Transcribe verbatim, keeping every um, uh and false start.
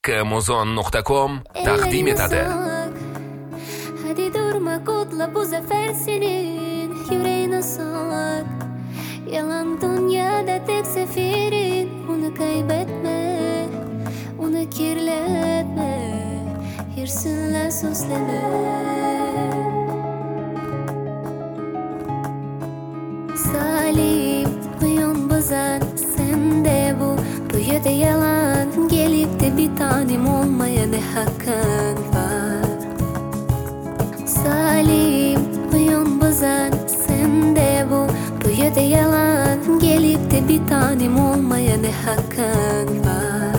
Kmozon nokta com takdim etadi. Hadi durma, kutla bu zafer senin. Yüreğine sak. Yalan dünyada tek seferin. Onu kaybetme, onu kirletme. Hırsınla süsleme. Salim, uyan bazan, sen de bu. Bu ya da yalan, gelip de bir tanem olmaya ne hakkın var? Salim, uyan bazan, sen de bu. Bu ya da yalan, gelip de bir tanem olmaya ne hakkın var?